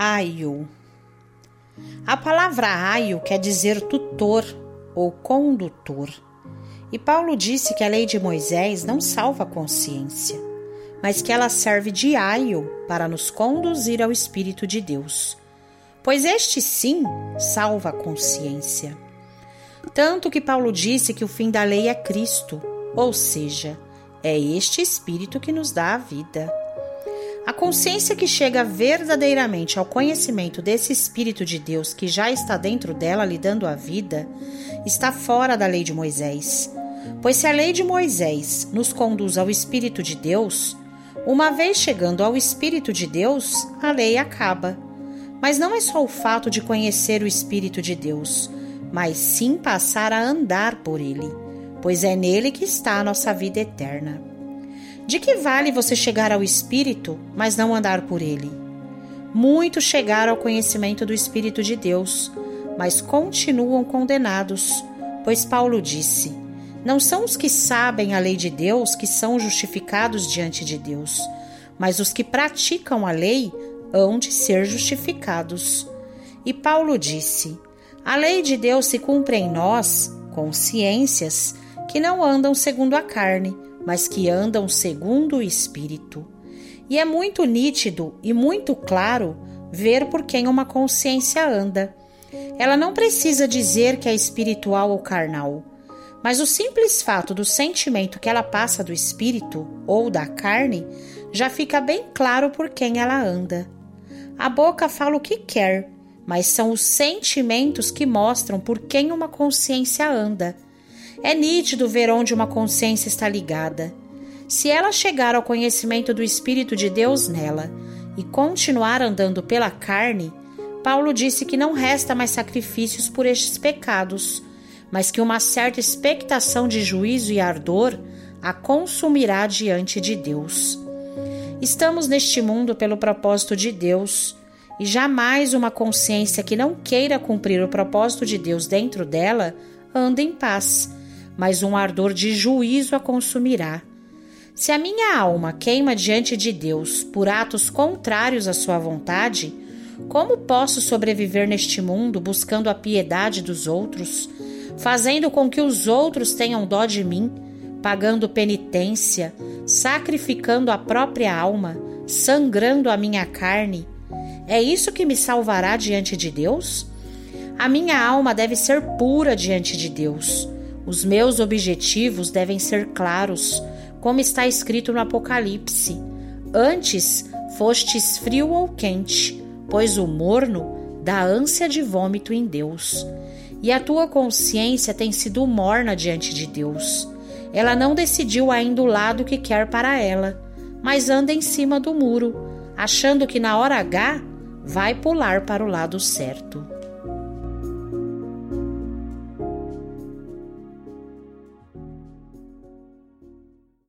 Aio. A palavra aio quer dizer tutor ou condutor. E Paulo disse que a lei de Moisés não salva a consciência, mas que ela serve de aio para nos conduzir ao Espírito de Deus, pois este sim salva a consciência. Tanto que Paulo disse que o fim da lei é Cristo, ou seja, é este Espírito que nos dá a vida. A consciência que chega verdadeiramente ao conhecimento desse Espírito de Deus que já está dentro dela lhe dando a vida, está fora da lei de Moisés. Pois se a lei de Moisés nos conduz ao Espírito de Deus, uma vez chegando ao Espírito de Deus, a lei acaba. Mas não é só o fato de conhecer o Espírito de Deus, mas sim passar a andar por ele, pois é nele que está a nossa vida eterna. De que vale você chegar ao Espírito, mas não andar por ele? Muitos chegaram ao conhecimento do Espírito de Deus, mas continuam condenados, pois Paulo disse: não são os que sabem a lei de Deus que são justificados diante de Deus, mas os que praticam a lei hão de ser justificados. E Paulo disse: a lei de Deus se cumpre em nós, consciências, que não andam segundo a carne, mas que andam segundo o Espírito. E é muito nítido e muito claro ver por quem uma consciência anda. Ela não precisa dizer que é espiritual ou carnal, mas o simples fato do sentimento que ela passa do Espírito ou da carne já fica bem claro por quem ela anda. A boca fala o que quer, mas são os sentimentos que mostram por quem uma consciência anda. É nítido ver onde uma consciência está ligada. Se ela chegar ao conhecimento do Espírito de Deus nela e continuar andando pela carne, Paulo disse que não resta mais sacrifícios por estes pecados, mas que uma certa expectação de juízo e ardor a consumirá diante de Deus. Estamos neste mundo pelo propósito de Deus, e jamais uma consciência que não queira cumprir o propósito de Deus dentro dela anda em paz, mas um ardor de juízo a consumirá. Se a minha alma queima diante de Deus por atos contrários à sua vontade, como posso sobreviver neste mundo buscando a piedade dos outros, fazendo com que os outros tenham dó de mim, pagando penitência, sacrificando a própria alma, sangrando a minha carne? É isso que me salvará diante de Deus? A minha alma deve ser pura diante de Deus. Os meus objetivos devem ser claros, como está escrito no Apocalipse. Antes fostes frio ou quente, pois o morno dá ânsia de vômito em Deus. E a tua consciência tem sido morna diante de Deus. Ela não decidiu ainda o lado que quer para ela, mas anda em cima do muro, achando que na hora H vai pular para o lado certo.